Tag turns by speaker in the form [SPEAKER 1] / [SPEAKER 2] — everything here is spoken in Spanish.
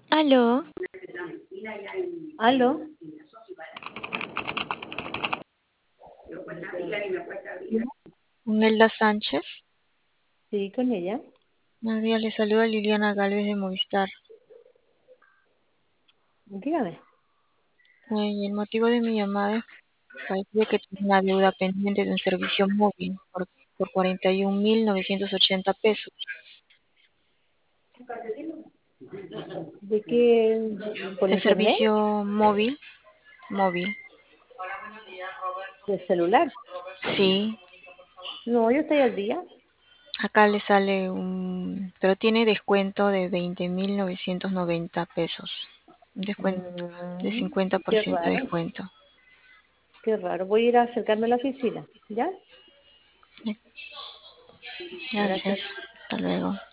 [SPEAKER 1] Aló,
[SPEAKER 2] ¿Aló?
[SPEAKER 1] Nelda Sánchez.
[SPEAKER 2] Sí, con ella.
[SPEAKER 1] Buenos días, le saluda Liliana Gálvez de Movistar.
[SPEAKER 2] Dígame.
[SPEAKER 1] El motivo de mi llamada es parece que tiene una deuda pendiente de un servicio móvil por 41.980 pesos.
[SPEAKER 2] ¿De qué? ¿Por
[SPEAKER 1] El
[SPEAKER 2] internet?
[SPEAKER 1] servicio móvil.
[SPEAKER 2] ¿De celular?
[SPEAKER 1] Sí,
[SPEAKER 2] No, yo estoy al día.
[SPEAKER 1] acá le sale pero tiene descuento de 20.990 pesos. Un descuento de
[SPEAKER 2] Qué
[SPEAKER 1] 50% de
[SPEAKER 2] raro,
[SPEAKER 1] descuento.
[SPEAKER 2] qué raro. Voy a ir a acercarme a la oficina. ¿Ya?
[SPEAKER 1] Gracias.
[SPEAKER 2] Gracias.
[SPEAKER 1] Hasta luego.